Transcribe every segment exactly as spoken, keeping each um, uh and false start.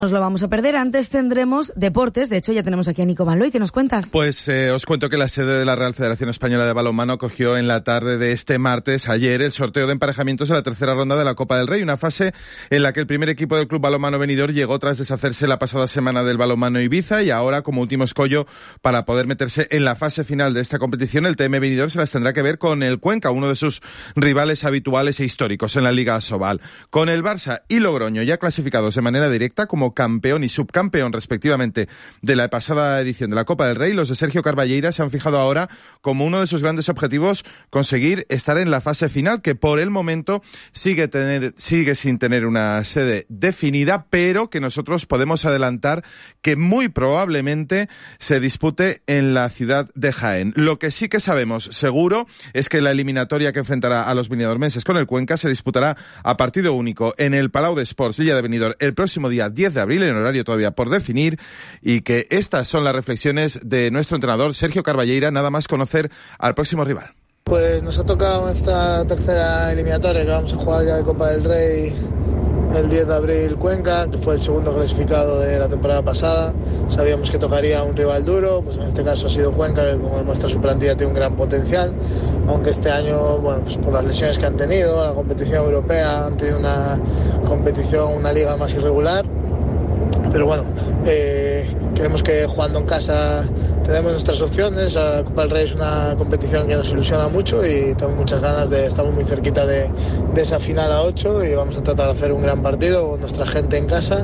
Nos lo vamos a perder. Antes tendremos deportes. De hecho, ya tenemos aquí a Nico Manloy. ¿Qué nos cuentas? Pues eh, os cuento que la sede de la Real Federación Española de Balonmano acogió en la tarde de este martes, ayer, el sorteo de emparejamientos de la tercera ronda de la Copa del Rey. Una fase en la que el primer equipo del Club Balonmano Benidorm llegó tras deshacerse la pasada semana del Balonmano Ibiza, y ahora, como último escollo para poder meterse en la fase final de esta competición, el T M Benidorm se las tendrá que ver con el Cuenca, uno de sus rivales habituales e históricos en la Liga Asobal. Con el Barça y Logroño ya clasificados de manera directa como campeón y subcampeón campeón respectivamente de la pasada edición de la Copa del Rey, los de Sergio Carballeira se han fijado ahora como uno de sus grandes objetivos conseguir estar en la fase final, que por el momento sigue tener, sigue sin tener una sede definida, pero que nosotros podemos adelantar que muy probablemente se dispute en la ciudad de Jaén. Lo que sí que sabemos seguro es que la eliminatoria que enfrentará a los benidormenses con el Cuenca se disputará a partido único en el Palau de Esports Lilla de Benidorm el próximo día diez de abril, en horario todavía por definir, y que estas son las reflexiones de nuestro entrenador Sergio Carballeira nada más conocer al próximo rival. Pues nos ha tocado esta tercera eliminatoria que vamos a jugar ya de Copa del Rey el diez de abril Cuenca, que fue el segundo clasificado de la temporada pasada. Sabíamos que tocaría un rival duro, pues en este caso ha sido Cuenca, que como demuestra su plantilla tiene un gran potencial, aunque este año, bueno, pues por las lesiones que han tenido, la competición europea, han tenido una competición, una liga más irregular. Pero bueno, eh, queremos que jugando en casa tenemos nuestras opciones. La Copa del Rey es una competición que nos ilusiona mucho y tengo muchas ganas de, estamos muy cerquita de, de esa final a ocho, y vamos a tratar de hacer un gran partido con nuestra gente en casa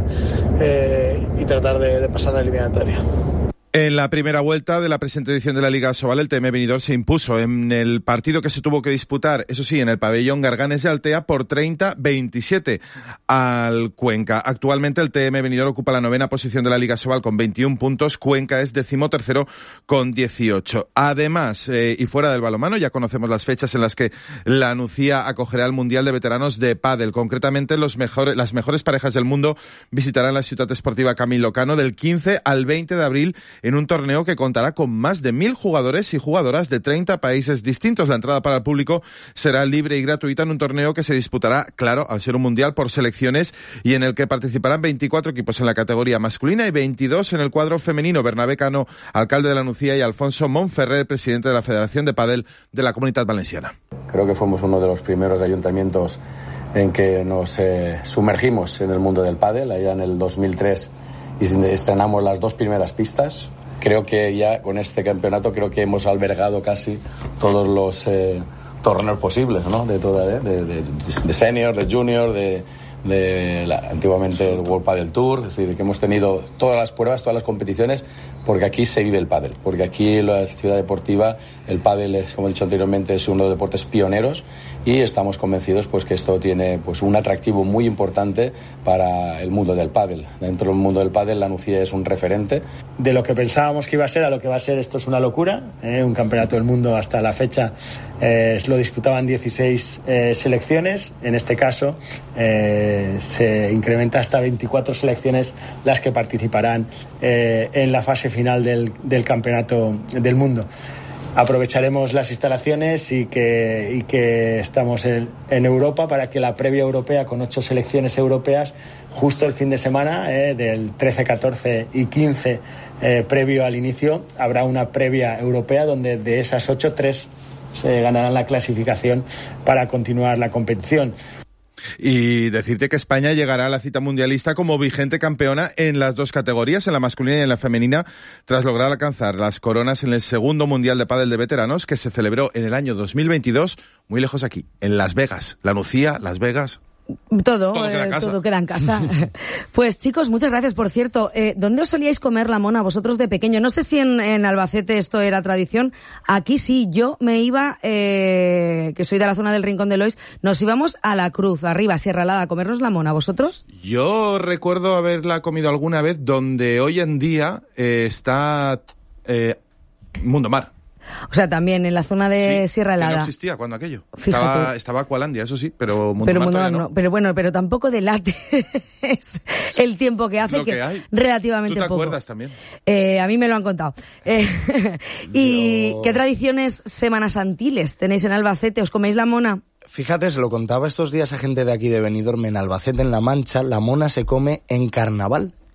eh, y tratar de, de pasar la eliminatoria. En la primera vuelta de la presente edición de la Liga Asobal, el T M Benidorm se impuso en el partido que se tuvo que disputar, eso sí, en el pabellón Garganes de Altea, por treinta a veintisiete al Cuenca. Actualmente el T M Benidorm ocupa la novena posición de la Liga Asobal con veintiún puntos, Cuenca es decimotercero con dieciocho. Además, eh, y fuera del balonmano, ya conocemos las fechas en las que la Nucía acogerá el Mundial de Veteranos de Pádel. Concretamente, los mejores, las mejores parejas del mundo visitarán la Ciutat Esportiva Camilo Cano del quince al veinte de abril, en un torneo que contará con más de mil jugadores y jugadoras de treinta países distintos. La entrada para el público será libre y gratuita en un torneo que se disputará, claro, al ser un mundial, por selecciones, y en el que participarán veinticuatro equipos en la categoría masculina y veintidós en el cuadro femenino. Bernabé Cano, alcalde de la Nucía, y Alfonso Monferrer, presidente de la Federación de Pádel de la Comunitat Valenciana. Creo que fuimos uno de los primeros ayuntamientos en que nos eh, sumergimos en el mundo del pádel, allá en el dos mil tres, y estrenamos las dos primeras pistas. Creo que ya con este campeonato creo que hemos albergado casi todos los eh, torneos posibles, ¿no? De toda, de, de, de, de senior, de junior, de, de la, antiguamente el World Padel Tour, es decir, que hemos tenido todas las pruebas, todas las competiciones, porque aquí se vive el pádel, porque aquí en la ciudad deportiva el pádel es, como he dicho anteriormente, es uno de los deportes pioneros, y estamos convencidos pues que esto tiene pues un atractivo muy importante para el mundo del pádel. Dentro del mundo del pádel la Nucía es un referente. De lo que pensábamos que iba a ser a lo que va a ser, esto es una locura, ¿eh? Un campeonato del mundo hasta la fecha eh, lo disputaban dieciséis eh, selecciones, en este caso eh, se incrementa hasta veinticuatro selecciones las que participarán eh, en la fase final del, del campeonato del mundo. Aprovecharemos las instalaciones y que, y que estamos en, en Europa para que la previa europea, con ocho selecciones europeas, justo el fin de semana eh, del trece, catorce y quince eh, previo al inicio, habrá una previa europea donde de esas ocho, tres se ganarán la clasificación para continuar la competición. Y decirte que España llegará a la cita mundialista como vigente campeona en las dos categorías, en la masculina y en la femenina, tras lograr alcanzar las coronas en el segundo Mundial de Pádel de Veteranos, que se celebró en el año dos mil veintidós, muy lejos aquí, en Las Vegas. La Nucía, Las Vegas. Todo, todo, queda, eh, todo queda en casa. Pues chicos, muchas gracias. Por cierto, eh, ¿dónde os solíais comer la mona vosotros de pequeño? No sé si en, en Albacete esto era tradición. Aquí sí, yo me iba, eh, que soy de la zona del Rincón de Lois, nos íbamos a La Cruz, arriba, Sierra Alada, a comernos la mona. ¿Vosotros? Yo recuerdo haberla comido alguna vez donde hoy en día eh, está eh, Mundo Mar. O sea, también en la zona de sí, Sierra Helada. No existía cuando aquello. Estaba, estaba Aqualandia, eso sí, pero Mundo pero Mar Mundo Mar no. no. Pero bueno, pero tampoco delate es el tiempo que hace, Lo que, que hay. relativamente poco. ¿Tú te poco. acuerdas también? Eh, a mí me lo han contado. Eh, ¿Y Yo... qué tradiciones semanasantiles tenéis en Albacete? ¿Os coméis la mona? Fíjate, se lo contaba estos días a gente de aquí de Benidorm, en Albacete, en La Mancha, la mona se come en carnaval.